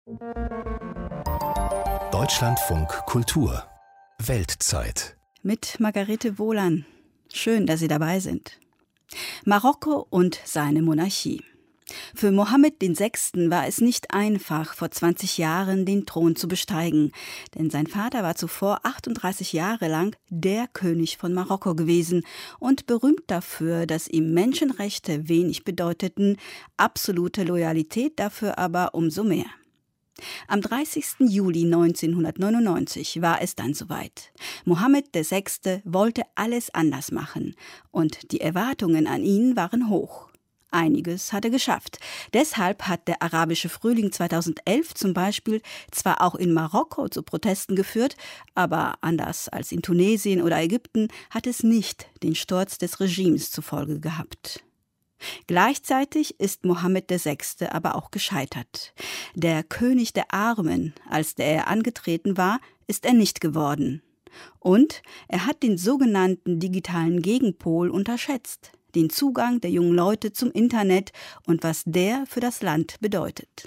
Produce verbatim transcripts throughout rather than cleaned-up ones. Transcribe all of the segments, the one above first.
Deutschlandfunk Kultur Weltzeit mit Margarete Wohlan. Schön, dass Sie dabei sind. Marokko und seine Monarchie. Für Mohammed der Sechste. war es nicht einfach, vor zwanzig Jahren den Thron zu besteigen, denn sein Vater war zuvor achtunddreißig Jahre lang der König von Marokko gewesen und berühmt dafür, dass ihm Menschenrechte wenig bedeuteten, absolute Loyalität dafür aber umso mehr. Am dreißigsten Juli neunzehnhundertneunundneunzig war es dann soweit. Mohammed der Sechste. wollte alles anders machen und die Erwartungen an ihn waren hoch. Einiges hat er geschafft. Deshalb hat der arabische Frühling zweitausendelf zum Beispiel zwar auch in Marokko zu Protesten geführt, aber anders als in Tunesien oder Ägypten hat es nicht den Sturz des Regimes zur Folge gehabt. Gleichzeitig ist Mohammed der Sechste. aber auch gescheitert. Der König der Armen, als der er angetreten war, ist er nicht geworden. Und er hat den sogenannten digitalen Gegenpol unterschätzt. Den Zugang der jungen Leute zum Internet und was der für das Land bedeutet.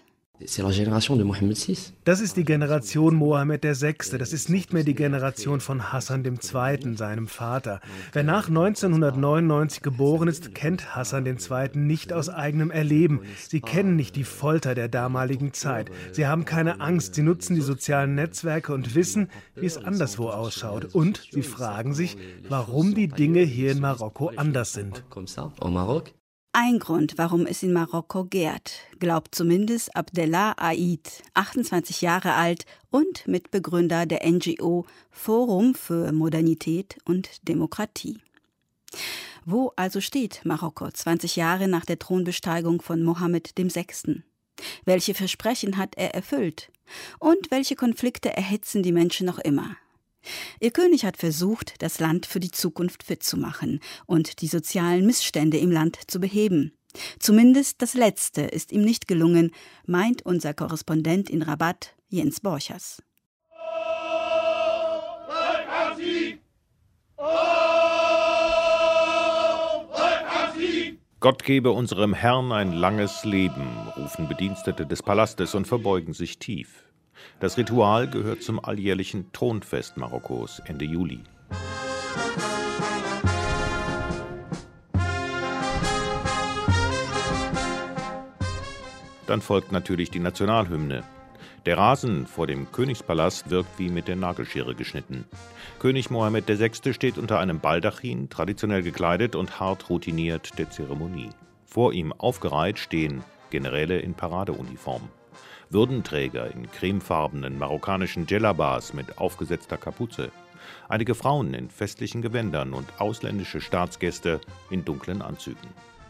Das ist die Generation Mohammed der Sechste. Das ist nicht mehr die Generation von Hassan der Zweite., seinem Vater. Wer nach neunzehnhundertneunundneunzig geboren ist, kennt Hassan der Zweite. nicht aus eigenem Erleben. Sie kennen nicht die Folter der damaligen Zeit. Sie haben keine Angst. Sie nutzen die sozialen Netzwerke und wissen, wie es anderswo ausschaut. Und sie fragen sich, warum die Dinge hier in Marokko anders sind. Ein Grund, warum es in Marokko gärt, glaubt zumindest Abdellah Aid, achtundzwanzig Jahre alt und Mitbegründer der N G O Forum für Modernität und Demokratie. Wo also steht Marokko zwanzig Jahre nach der Thronbesteigung von Mohammed der Sechste.? Welche Versprechen hat er erfüllt? Und welche Konflikte erhitzen die Menschen noch immer? Ihr König hat versucht, das Land für die Zukunft fit zu machen und die sozialen Missstände im Land zu beheben. Zumindest das Letzte ist ihm nicht gelungen, meint unser Korrespondent in Rabat, Jens Borchers. Gott gebe unserem Herrn ein langes Leben, rufen Bedienstete des Palastes und verbeugen sich tief. Das Ritual gehört zum alljährlichen Thronfest Marokkos Ende Juli. Dann folgt natürlich die Nationalhymne. Der Rasen vor dem Königspalast wirkt wie mit der Nagelschere geschnitten. König Mohammed der Sechste. steht unter einem Baldachin, traditionell gekleidet und hart routiniert der Zeremonie. Vor ihm aufgereiht stehen Generäle in Paradeuniform. Würdenträger in cremefarbenen marokkanischen Djellabas mit aufgesetzter Kapuze, einige Frauen in festlichen Gewändern und ausländische Staatsgäste in dunklen Anzügen.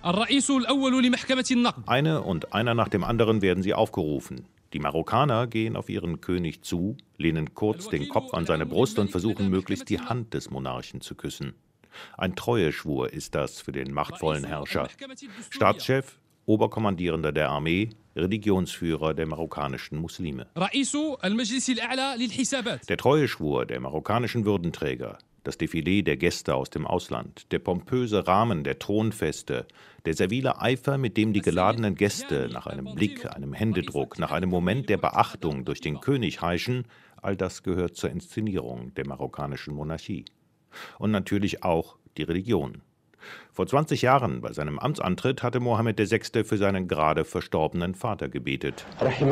Eine und einer nach dem anderen werden sie aufgerufen. Die Marokkaner gehen auf ihren König zu, lehnen kurz den Kopf an seine Brust und versuchen möglichst die Hand des Monarchen zu küssen. Ein Treueschwur ist das für den machtvollen Herrscher. Staatschef, Oberkommandierender der Armee, Religionsführer der marokkanischen Muslime. Der Treueschwur der marokkanischen Würdenträger, das Defilé der Gäste aus dem Ausland, der pompöse Rahmen der Thronfeste, der servile Eifer, mit dem die geladenen Gäste nach einem Blick, einem Händedruck, nach einem Moment der Beachtung durch den König heischen, all das gehört zur Inszenierung der marokkanischen Monarchie. Und natürlich auch die Religion. Vor zwanzig Jahren, bei seinem Amtsantritt, hatte Mohammed der Sechste. für seinen gerade verstorbenen Vater gebetet.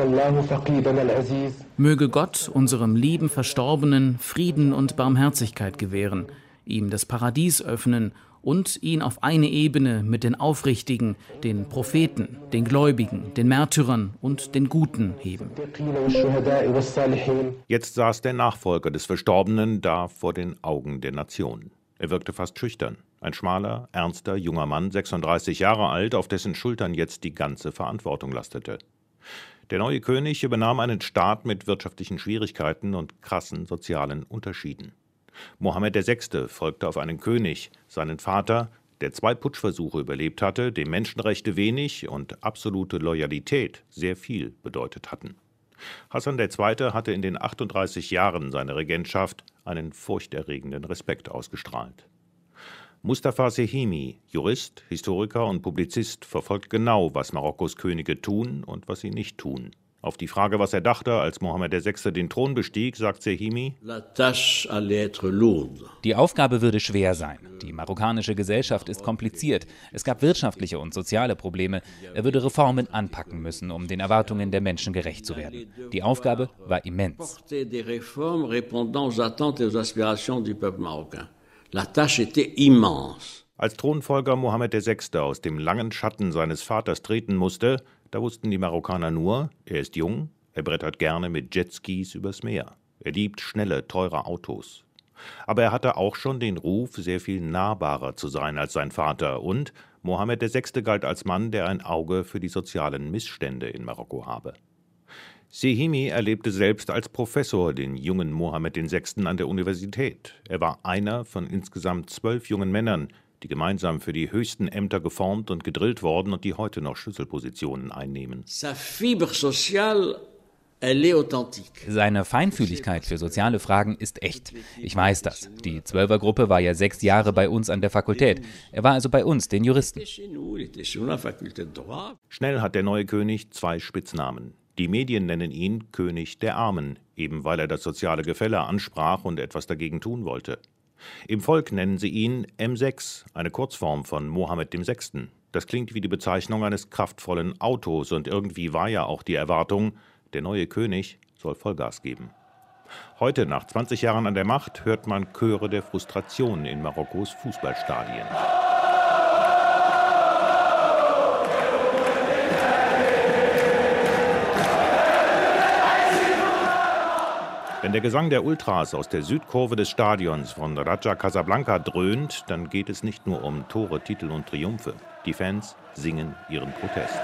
Möge Gott unserem lieben Verstorbenen Frieden und Barmherzigkeit gewähren, ihm das Paradies öffnen und ihn auf eine Ebene mit den Aufrichtigen, den Propheten, den Gläubigen, den Märtyrern und den Guten heben. Jetzt saß der Nachfolger des Verstorbenen da vor den Augen der Nation. Er wirkte fast schüchtern. Ein schmaler, ernster, junger Mann, sechsunddreißig Jahre alt, auf dessen Schultern jetzt die ganze Verantwortung lastete. Der neue König übernahm einen Staat mit wirtschaftlichen Schwierigkeiten und krassen sozialen Unterschieden. Mohammed der Sechste. folgte auf einen König, seinen Vater, der zwei Putschversuche überlebt hatte, dem Menschenrechte wenig und absolute Loyalität sehr viel bedeutet hatten. Hassan der Zweite. hatte in den achtunddreißig Jahren seiner Regentschaft einen furchterregenden Respekt ausgestrahlt. Mustafa Sehimi, Jurist, Historiker und Publizist, verfolgt genau, was Marokkos Könige tun und was sie nicht tun. Auf die Frage, was er dachte, als Mohammed der Sechste den Thron bestieg, sagt Sehimi: Die Aufgabe würde schwer sein. Die marokkanische Gesellschaft ist kompliziert. Es gab wirtschaftliche und soziale Probleme. Er würde Reformen anpacken müssen, um den Erwartungen der Menschen gerecht zu werden. Die Aufgabe war immens. Als Thronfolger Mohammed der Sechste aus dem langen Schatten seines Vaters treten musste, da wussten die Marokkaner nur, er ist jung, er brettert gerne mit Jetskis übers Meer. Er liebt schnelle, teure Autos. Aber er hatte auch schon den Ruf, sehr viel nahbarer zu sein als sein Vater. Und Mohammed der Sechste galt als Mann, der ein Auge für die sozialen Missstände in Marokko habe. Sehimi erlebte selbst als Professor den jungen Mohammed den Sechsten an der Universität. Er war einer von insgesamt zwölf jungen Männern, die gemeinsam für die höchsten Ämter geformt und gedrillt worden und die heute noch Schlüsselpositionen einnehmen. Seine Feinfühligkeit für soziale Fragen ist echt. Ich weiß das. Die Zwölfergruppe war ja sechs Jahre bei uns an der Fakultät. Er war also bei uns, den Juristen. Schnell hat der neue König zwei Spitznamen. Die Medien nennen ihn König der Armen, eben weil er das soziale Gefälle ansprach und etwas dagegen tun wollte. Im Volk nennen sie ihn M sechs, eine Kurzform von Mohammed dem Sechsten. Das klingt wie die Bezeichnung eines kraftvollen Autos und irgendwie war ja auch die Erwartung, der neue König soll Vollgas geben. Heute, nach zwanzig Jahren an der Macht, hört man Chöre der Frustration in Marokkos Fußballstadien. Wenn der Gesang der Ultras aus der Südkurve des Stadions von Raja Casablanca dröhnt, dann geht es nicht nur um Tore, Titel und Triumphe. Die Fans singen ihren Protest.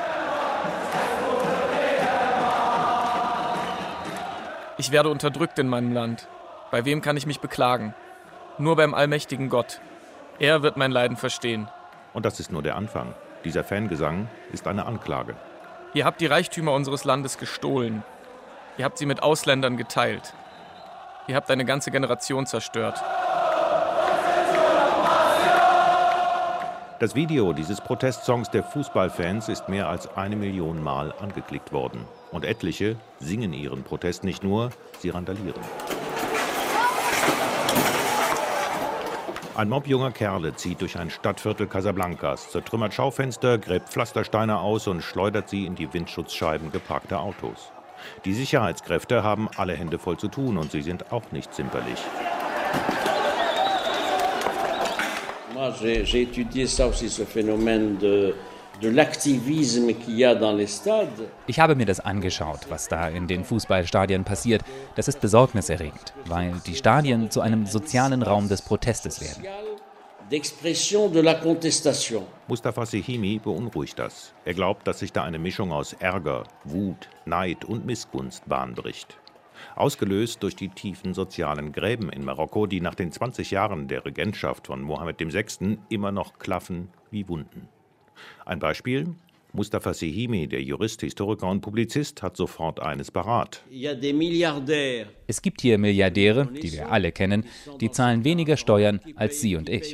Ich werde unterdrückt in meinem Land. Bei wem kann ich mich beklagen? Nur beim allmächtigen Gott. Er wird mein Leiden verstehen. Und das ist nur der Anfang. Dieser Fangesang ist eine Anklage. Ihr habt die Reichtümer unseres Landes gestohlen. Ihr habt sie mit Ausländern geteilt. Ihr habt eine ganze Generation zerstört. Das Video dieses Protestsongs der Fußballfans ist mehr als eine Million Mal angeklickt worden. Und etliche singen ihren Protest nicht nur, sie randalieren. Ein Mob junger Kerle zieht durch ein Stadtviertel Casablancas, zertrümmert Schaufenster, gräbt Pflastersteine aus und schleudert sie in die Windschutzscheiben geparkter Autos. Die Sicherheitskräfte haben alle Hände voll zu tun und sie sind auch nicht zimperlich. Ich habe mir das angeschaut, was da in den Fußballstadien passiert. Das ist besorgniserregend, weil die Stadien zu einem sozialen Raum des Protestes werden. Mustafa Sehimi beunruhigt das. Er glaubt, dass sich da eine Mischung aus Ärger, Wut, Neid und Missgunst Bahn bricht. Ausgelöst durch die tiefen sozialen Gräben in Marokko, die nach den zwanzig Jahren der Regentschaft von Mohammed dem Sechsten immer noch klaffen wie Wunden. Ein Beispiel: Mustafa Sehimi, der Jurist, Historiker und Publizist, hat sofort eines parat. Es gibt hier Milliardäre, die wir alle kennen, die zahlen weniger Steuern als Sie und ich.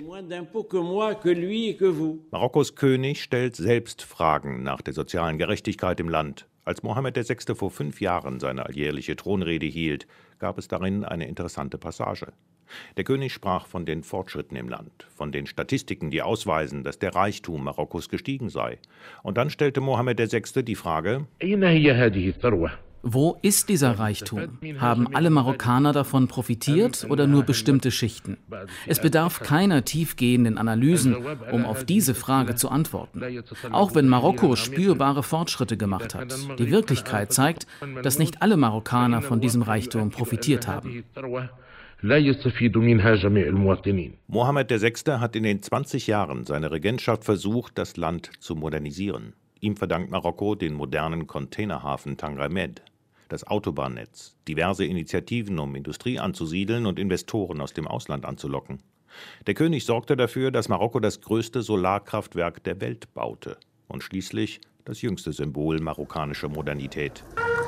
Marokkos König stellt selbst Fragen nach der sozialen Gerechtigkeit im Land. Als Mohammed der Sechste vor fünf Jahren seine alljährliche Thronrede hielt, gab es darin eine interessante Passage. Der König sprach von den Fortschritten im Land, von den Statistiken, die ausweisen, dass der Reichtum Marokkos gestiegen sei. Und dann stellte Mohammed der Sechste die Frage: Wo ist dieser Reichtum? Haben alle Marokkaner davon profitiert oder nur bestimmte Schichten? Es bedarf keiner tiefgehenden Analysen, um auf diese Frage zu antworten. Auch wenn Marokko spürbare Fortschritte gemacht hat. Die Wirklichkeit zeigt, dass nicht alle Marokkaner von diesem Reichtum profitiert haben. Mohammed der Sechste hat in den zwanzig Jahren seiner Regentschaft versucht, das Land zu modernisieren. Ihm verdankt Marokko den modernen Containerhafen Tangra Med, das Autobahnnetz, diverse Initiativen, um Industrie anzusiedeln und Investoren aus dem Ausland anzulocken. Der König sorgte dafür, dass Marokko das größte Solarkraftwerk der Welt baute und schließlich das jüngste Symbol marokkanischer Modernität.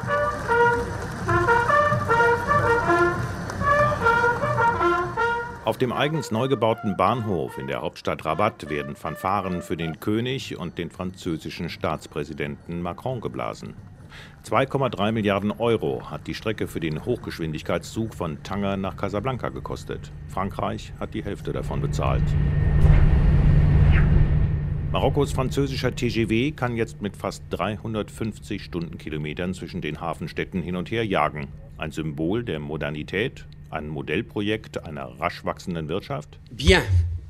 Auf dem eigens neu gebauten Bahnhof in der Hauptstadt Rabat werden Fanfaren für den König und den französischen Staatspräsidenten Macron geblasen. zwei Komma drei Milliarden Euro hat die Strecke für den Hochgeschwindigkeitszug von Tanger nach Casablanca gekostet. Frankreich hat die Hälfte davon bezahlt. Marokkos französischer T G V kann jetzt mit fast dreihundertfünfzig Stundenkilometern zwischen den Hafenstädten hin und her jagen. Ein Symbol der Modernität, ein Modellprojekt einer rasch wachsenden Wirtschaft? Bien.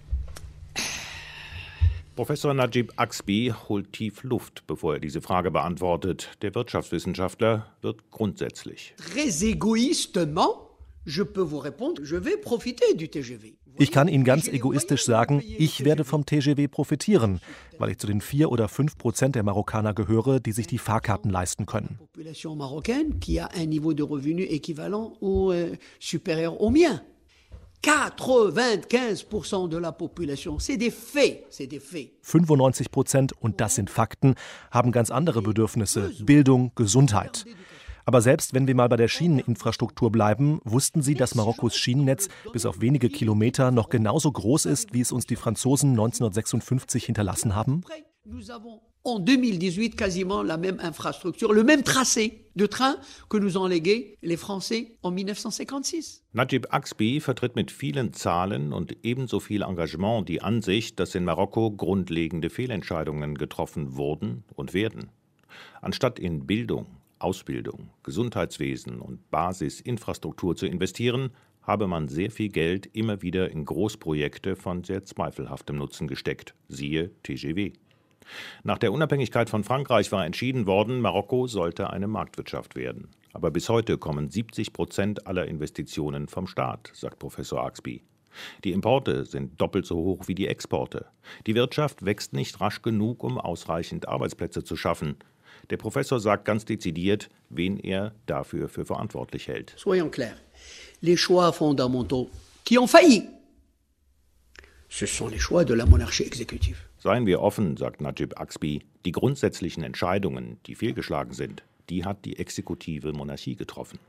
Professor Najib Axbi holt tief Luft, bevor er diese Frage beantwortet. Der Wirtschaftswissenschaftler wird grundsätzlich. Très égoïstement, je peux vous répondre, je vais profiter du T G V. Ich kann Ihnen ganz egoistisch sagen, ich werde vom T G V profitieren, weil ich zu den vier oder fünf Prozent der Marokkaner gehöre, die sich die Fahrkarten leisten können. Population marocaine qui a un niveau de revenu équivalent ou euh, supérieur au mien. quatre-vingt-quinze Prozent de la population, c'est des faits, c'est des faits. fünfundneunzig Prozent, und das sind Fakten, haben ganz andere Bedürfnisse, Bildung, Gesundheit. Aber selbst wenn wir mal bei der Schieneninfrastruktur bleiben, wussten Sie, dass Marokkos Schienennetz bis auf wenige Kilometer noch genauso groß ist, wie es uns die Franzosen neunzehnhundertsechsundfünfzig hinterlassen haben? Nous avons en deux mille dix-huit quasiment la même infrastructure, le même tracé de train que nous ont légué les Français en dix-neuf cent cinquante-six. Najib Axbi vertritt mit vielen Zahlen und ebenso viel Engagement die Ansicht, dass in Marokko grundlegende Fehlentscheidungen getroffen wurden und werden. Anstatt in Bildung, Ausbildung, Gesundheitswesen und Basisinfrastruktur zu investieren, habe man sehr viel Geld immer wieder in Großprojekte von sehr zweifelhaftem Nutzen gesteckt, siehe T G V. Nach der Unabhängigkeit von Frankreich war entschieden worden, Marokko sollte eine Marktwirtschaft werden. Aber bis heute kommen siebzig Prozent aller Investitionen vom Staat, sagt Professor Axbi. Die Importe sind doppelt so hoch wie die Exporte. Die Wirtschaft wächst nicht rasch genug, um ausreichend Arbeitsplätze zu schaffen. Der Professor sagt ganz dezidiert, wen er dafür für verantwortlich hält. Soyons clairs, les choix fondamentaux qui ont failli, ce sont les choix de la monarchie exécutive. Seien wir offen, sagt Najib Axbi, die grundsätzlichen Entscheidungen, die fehlgeschlagen sind, die hat die exekutive Monarchie getroffen.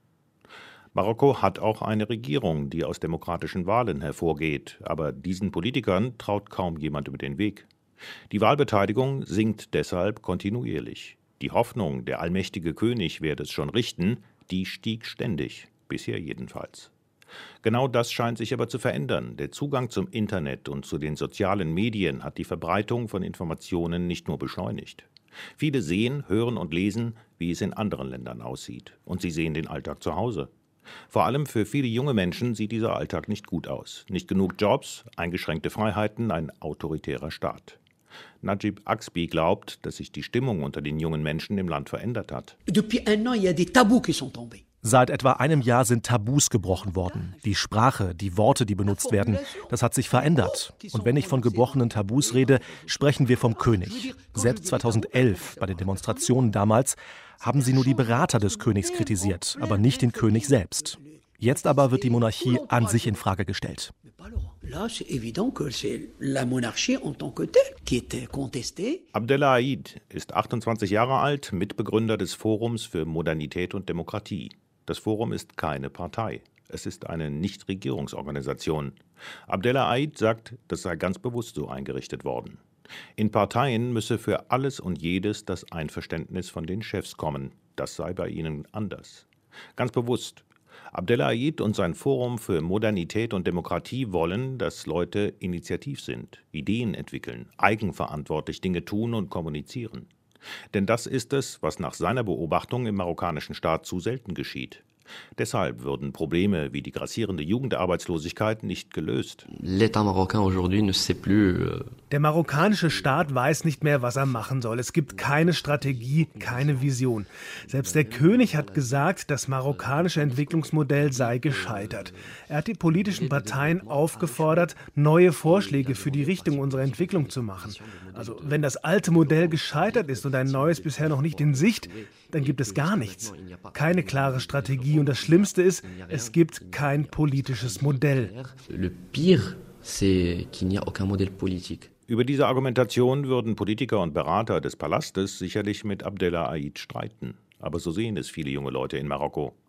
Marokko hat auch eine Regierung, die aus demokratischen Wahlen hervorgeht, aber diesen Politikern traut kaum jemand über den Weg. Die Wahlbeteiligung sinkt deshalb kontinuierlich. Die Hoffnung, der allmächtige König werde es schon richten, die stieg ständig, bisher jedenfalls. Genau das scheint sich aber zu verändern. Der Zugang zum Internet und zu den sozialen Medien hat die Verbreitung von Informationen nicht nur beschleunigt. Viele sehen, hören und lesen, wie es in anderen Ländern aussieht. Und sie sehen den Alltag zu Hause. Vor allem für viele junge Menschen sieht dieser Alltag nicht gut aus. Nicht genug Jobs, eingeschränkte Freiheiten, ein autoritärer Staat. Najib Axbi glaubt, dass sich die Stimmung unter den jungen Menschen im Land verändert hat. Depuis un an, il y a des tabous qui sont tombés. Seit etwa einem Jahr sind Tabus gebrochen worden. Die Sprache, die Worte, die benutzt werden, das hat sich verändert. Und wenn ich von gebrochenen Tabus rede, sprechen wir vom König. Selbst zweitausendelf, bei den Demonstrationen damals, haben sie nur die Berater des Königs kritisiert, aber nicht den König selbst. Jetzt aber wird die Monarchie an sich in Frage gestellt. Abdellaïd ist achtundzwanzig Jahre alt, Mitbegründer des Forums für Modernität und Demokratie. Das Forum ist keine Partei. Es ist eine Nichtregierungsorganisation. Abdellaïd sagt, das sei ganz bewusst so eingerichtet worden. In Parteien müsse für alles und jedes das Einverständnis von den Chefs kommen. Das sei bei ihnen anders. Ganz bewusst. Abdellaïd und sein Forum für Modernität und Demokratie wollen, dass Leute initiativ sind, Ideen entwickeln, eigenverantwortlich Dinge tun und kommunizieren. Denn das ist es, was nach seiner Beobachtung im marokkanischen Staat zu selten geschieht. Deshalb würden Probleme wie die grassierende Jugendarbeitslosigkeit nicht gelöst. L'État marocain aujourd'hui ne sait plus. Der marokkanische Staat weiß nicht mehr, was er machen soll. Es gibt keine Strategie, keine Vision. Selbst der König hat gesagt, das marokkanische Entwicklungsmodell sei gescheitert. Er hat die politischen Parteien aufgefordert, neue Vorschläge für die Richtung unserer Entwicklung zu machen. Also wenn das alte Modell gescheitert ist und ein neues bisher noch nicht in Sicht, dann gibt es gar nichts. Keine klare Strategie. Und das Schlimmste ist, es gibt kein politisches Modell. Le pire, c'est qu'il n'y a aucun modèle politique. Über diese Argumentation würden Politiker und Berater des Palastes sicherlich mit Abdellaïd streiten. Aber so sehen es viele junge Leute in Marokko.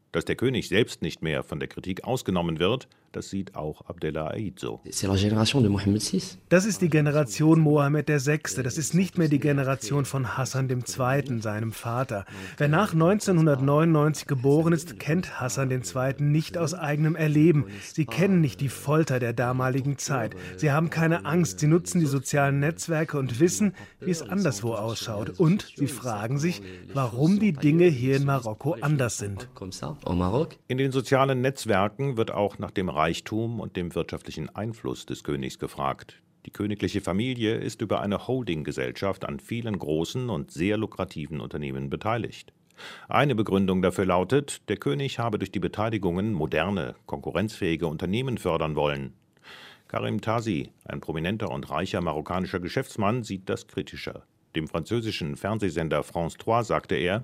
Dass der König selbst nicht mehr von der Kritik ausgenommen wird, das sieht auch Abdellah-Aid so. Das ist die Generation Mohammed der Sechste. Das ist nicht mehr die Generation von Hassan der Zweite, seinem Vater. Wer nach neunzehnhundertneunundneunzig geboren ist, kennt Hassan der Zweite nicht aus eigenem Erleben. Sie kennen nicht die Folter der damaligen Zeit. Sie haben keine Angst. Sie nutzen die sozialen Netzwerke und wissen, wie es anderswo ausschaut. Und sie fragen sich, warum die Dinge hier in Marokko anders sind. In den sozialen Netzwerken wird auch nach dem Reichtum und dem wirtschaftlichen Einfluss des Königs gefragt. Die königliche Familie ist über eine Holdinggesellschaft an vielen großen und sehr lukrativen Unternehmen beteiligt. Eine Begründung dafür lautet, der König habe durch die Beteiligungen moderne, konkurrenzfähige Unternehmen fördern wollen. Karim Tazi, ein prominenter und reicher marokkanischer Geschäftsmann, sieht das kritischer. Dem französischen Fernsehsender France drei sagte er: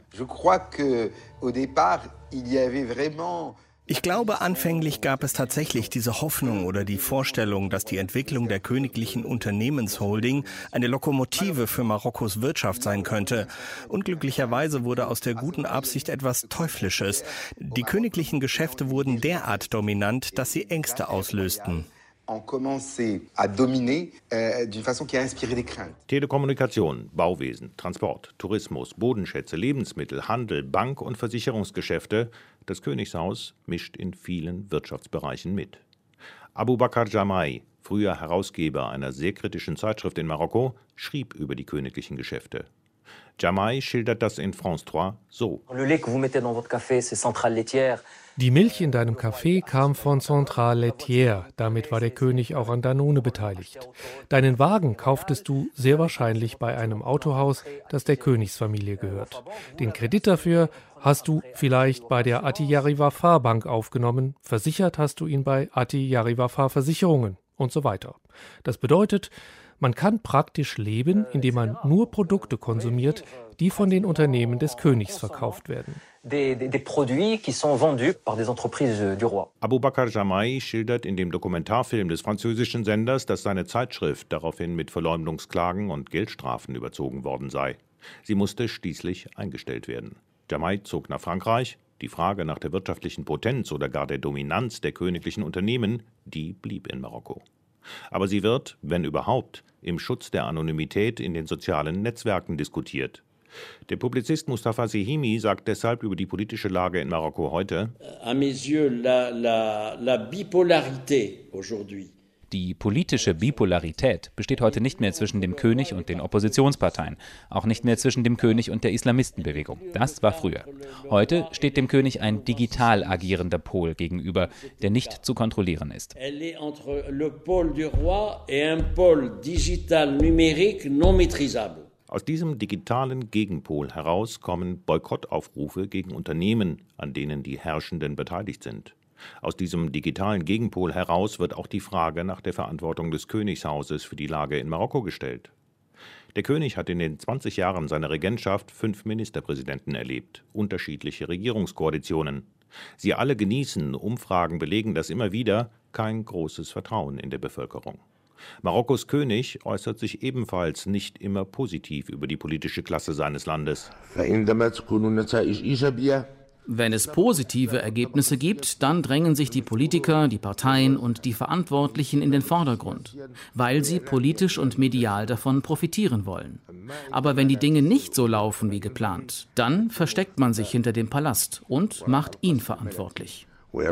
Ich glaube, anfänglich gab es tatsächlich diese Hoffnung oder die Vorstellung, dass die Entwicklung der königlichen Unternehmensholding eine Lokomotive für Marokkos Wirtschaft sein könnte. Unglücklicherweise wurde aus der guten Absicht etwas Teuflisches. Die königlichen Geschäfte wurden derart dominant, dass sie Ängste auslösten. Telekommunikation, Bauwesen, Transport, Tourismus, Bodenschätze, Lebensmittel, Handel, Bank- und Versicherungsgeschäfte. Das Königshaus mischt in vielen Wirtschaftsbereichen mit. Aboubakar Jamai, früher Herausgeber einer sehr kritischen Zeitschrift in Marokko, schrieb über die königlichen Geschäfte. Jamai schildert das in France drei so: Die Milch in deinem Kaffee kam von Centrale Laitière, damit war der König auch an Danone beteiligt. Deinen Wagen kauftest du sehr wahrscheinlich bei einem Autohaus, das der Königsfamilie gehört. Den Kredit dafür hast du vielleicht bei der Attiyari Wafa Bank aufgenommen, versichert hast du ihn bei Attiyari Wafa Versicherungen und so weiter. Das bedeutet, man kann praktisch leben, indem man nur Produkte konsumiert, die von den Unternehmen des Königs verkauft werden. Aboubakar Jamai schildert in dem Dokumentarfilm des französischen Senders, dass seine Zeitschrift daraufhin mit Verleumdungsklagen und Geldstrafen überzogen worden sei. Sie musste schließlich eingestellt werden. Jamai zog nach Frankreich. Die Frage nach der wirtschaftlichen Potenz oder gar der Dominanz der königlichen Unternehmen, die blieb in Marokko. Aber sie wird, wenn überhaupt, im Schutz der Anonymität in den sozialen Netzwerken diskutiert. Der Publizist Mustafa Sehimi sagt deshalb über die politische Lage in Marokko heute: Die politische Bipolarität besteht heute nicht mehr zwischen dem König und den Oppositionsparteien, auch nicht mehr zwischen dem König und der Islamistenbewegung. Das war früher. Heute steht dem König ein digital agierender Pol gegenüber, der nicht zu kontrollieren ist. Aus diesem digitalen Gegenpol heraus kommen Boykottaufrufe gegen Unternehmen, an denen die Herrschenden beteiligt sind. Aus diesem digitalen Gegenpol heraus wird auch die Frage nach der Verantwortung des Königshauses für die Lage in Marokko gestellt. Der König hat in den zwanzig Jahren seiner Regentschaft fünf Ministerpräsidenten erlebt, unterschiedliche Regierungskoalitionen. Sie alle genießen, Umfragen belegen das immer wieder, kein großes Vertrauen in der Bevölkerung. Marokkos König äußert sich ebenfalls nicht immer positiv über die politische Klasse seines Landes. Wenn es positive Ergebnisse gibt, dann drängen sich die Politiker, die Parteien und die Verantwortlichen in den Vordergrund, weil sie politisch und medial davon profitieren wollen. Aber wenn die Dinge nicht so laufen wie geplant, dann versteckt man sich hinter dem Palast und macht ihn verantwortlich.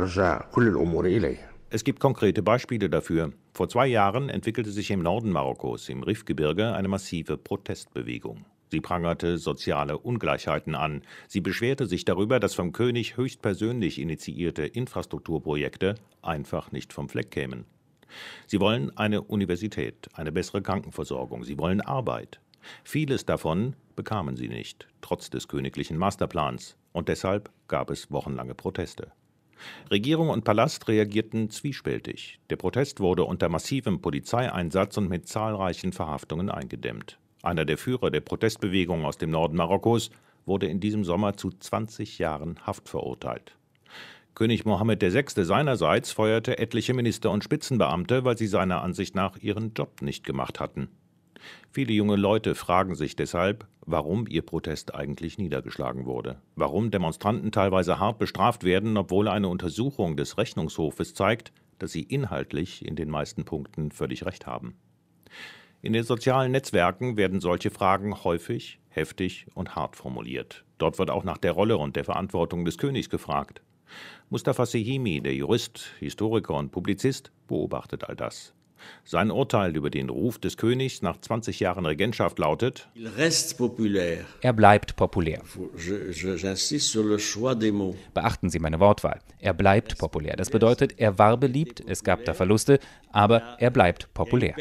Es gibt konkrete Beispiele dafür. Vor zwei Jahren entwickelte sich im Norden Marokkos, im Rifgebirge, eine massive Protestbewegung. Sie prangerte soziale Ungleichheiten an. Sie beschwerte sich darüber, dass vom König höchstpersönlich initiierte Infrastrukturprojekte einfach nicht vom Fleck kämen. Sie wollen eine Universität, eine bessere Krankenversorgung, sie wollen Arbeit. Vieles davon bekamen sie nicht, trotz des königlichen Masterplans. Und deshalb gab es wochenlange Proteste. Regierung und Palast reagierten zwiespältig. Der Protest wurde unter massivem Polizeieinsatz und mit zahlreichen Verhaftungen eingedämmt. Einer der Führer der Protestbewegung aus dem Norden Marokkos wurde in diesem Sommer zu zwanzig Jahren Haft verurteilt. König Mohammed der Sechste seinerseits feuerte etliche Minister und Spitzenbeamte, weil sie seiner Ansicht nach ihren Job nicht gemacht hatten. Viele junge Leute fragen sich deshalb, warum ihr Protest eigentlich niedergeschlagen wurde. Warum Demonstranten teilweise hart bestraft werden, obwohl eine Untersuchung des Rechnungshofes zeigt, dass sie inhaltlich in den meisten Punkten völlig recht haben. In den sozialen Netzwerken werden solche Fragen häufig, heftig und hart formuliert. Dort wird auch nach der Rolle und der Verantwortung des Königs gefragt. Mustafa Sehimi, der Jurist, Historiker und Publizist, beobachtet all das. Sein Urteil über den Ruf des Königs nach zwanzig Jahren Regentschaft lautet: Er bleibt populär. Beachten Sie meine Wortwahl. Er bleibt populär. Das bedeutet, er war beliebt, es gab da Verluste, aber er bleibt populär.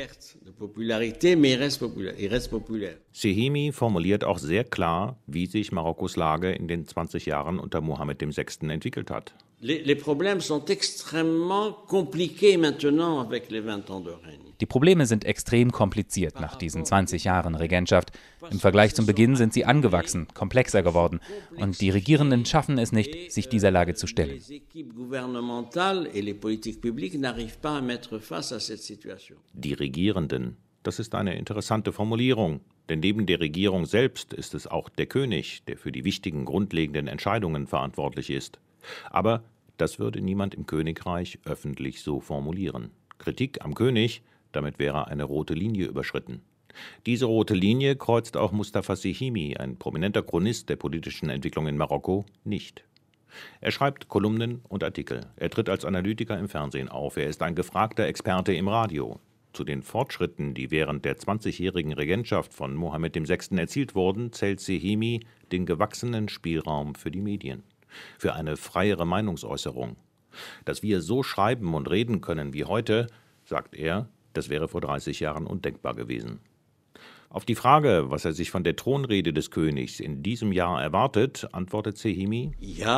Sehimi formuliert auch sehr klar, wie sich Marokkos Lage in den zwanzig Jahren unter Mohammed der Sechste entwickelt hat. Die Probleme sind extrem kompliziert nach diesen zwanzig Jahren Regentschaft. Im Vergleich zum Beginn sind sie angewachsen, komplexer geworden. Und die Regierenden schaffen es nicht, sich dieser Lage zu stellen. Die Regierenden, das ist eine interessante Formulierung. Denn neben der Regierung selbst ist es auch der König, der für die wichtigen, grundlegenden Entscheidungen verantwortlich ist. Aber das würde niemand im Königreich öffentlich so formulieren. Kritik am König, damit wäre eine rote Linie überschritten. Diese rote Linie kreuzt auch Mustafa Sehimi, ein prominenter Chronist der politischen Entwicklung in Marokko, nicht. Er schreibt Kolumnen und Artikel. Er tritt als Analytiker im Fernsehen auf. Er ist ein gefragter Experte im Radio. Zu den Fortschritten, die während der zwanzigjährigen Regentschaft von Mohammed der Sechste erzielt wurden, zählt Sehimi den gewachsenen Spielraum für die Medien, für eine freiere Meinungsäußerung. Dass wir so schreiben und reden können wie heute, sagt er, das wäre vor dreißig Jahren undenkbar gewesen. Auf die Frage, was er sich von der Thronrede des Königs in diesem Jahr erwartet, antwortet Sehimi: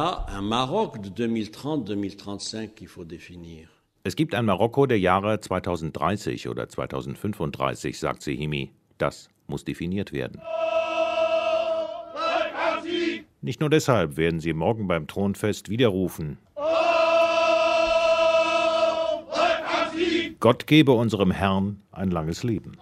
Es gibt ein Marokko der Jahre zweitausenddreißig oder zweitausendfünfunddreißig, sagt Sehimi. Das muss definiert werden. Nicht nur deshalb werden sie morgen beim Thronfest widerrufen: Gott gebe unserem Herrn ein langes Leben.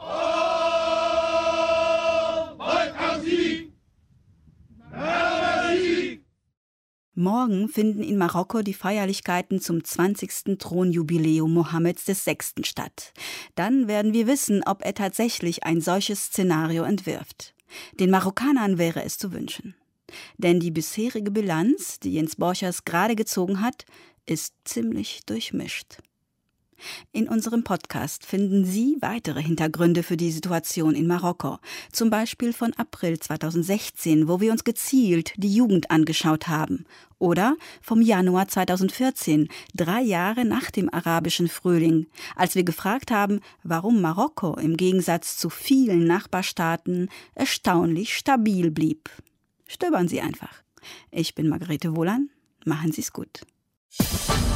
Morgen finden in Marokko die Feierlichkeiten zum zwanzigsten Thronjubiläum Mohammeds des Sechsten statt. Dann werden wir wissen, ob er tatsächlich ein solches Szenario entwirft. Den Marokkanern wäre es zu wünschen. Denn die bisherige Bilanz, die Jens Borchers gerade gezogen hat, ist ziemlich durchmischt. In unserem Podcast finden Sie weitere Hintergründe für die Situation in Marokko, zum Beispiel von April zweitausendsechzehn, wo wir uns gezielt die Jugend angeschaut haben, oder vom Januar zweitausendvierzehn, drei Jahre nach dem arabischen Frühling, als wir gefragt haben, warum Marokko im Gegensatz zu vielen Nachbarstaaten erstaunlich stabil blieb. Stöbern Sie einfach. Ich bin Margarete Wohlan. Machen Sie es gut.